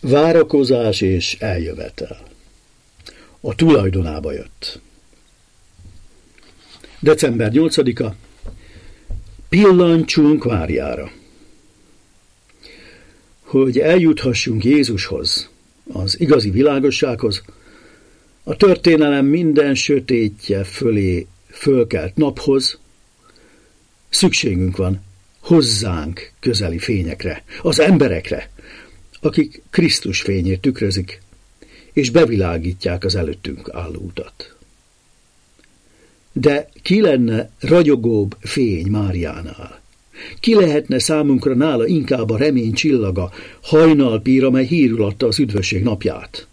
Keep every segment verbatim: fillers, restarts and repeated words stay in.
Várakozás és eljövetel. A tulajdonába jött. december nyolcadika. Pillancsunk Máriára. Hogy eljuthassunk Jézushoz, az igazi világossághoz, a történelem minden sötétje fölé fölkelt naphoz, szükségünk van hozzánk közeli fényekre, az emberekre, akik Krisztus fényét tükrözik, és bevilágítják az előttünk álló utat. De ki lenne ragyogóbb fény Máriánál? Ki lehetne számunkra nála inkább a remény csillaga, hajnalpír, amely hírül adta az üdvösség napját?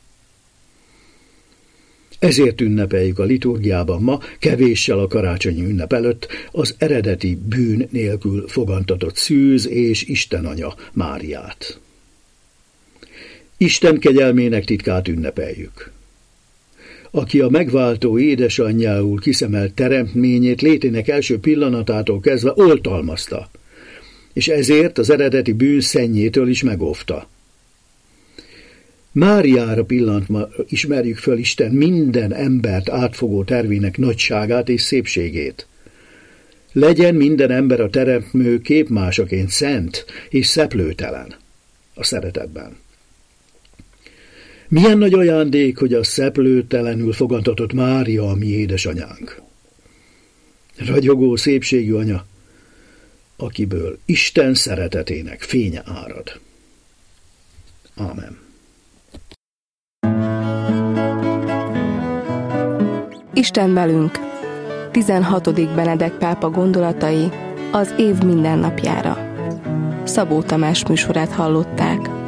Ezért ünnepeljük a liturgiában ma, kevéssel a karácsonyi ünnep előtt, az eredeti bűn nélkül fogantatott szűz és Istenanya Máriát. Isten kegyelmének titkát ünnepeljük. Aki a megváltó édesanyjául kiszemelt teremtményét létének első pillanatától kezdve oltalmazta, és ezért az eredeti bűn szennyétől is megóvta. Máriára pillantva ismerjük föl Isten minden embert átfogó tervének nagyságát és szépségét. Legyen minden ember a teremtmű képmásaként szent és szeplőtelen a szeretetben. Milyen nagy ajándék, hogy a szeplőtelenül fogantatott Mária a mi édesanyánk. Ragyogó szépségű anya, akiből Isten szeretetének fénye árad. Ámen. Isten velünk. tizenhatodik Benedek pápa gondolatai az év mindennapjára. Szabó Tamás műsorát hallották.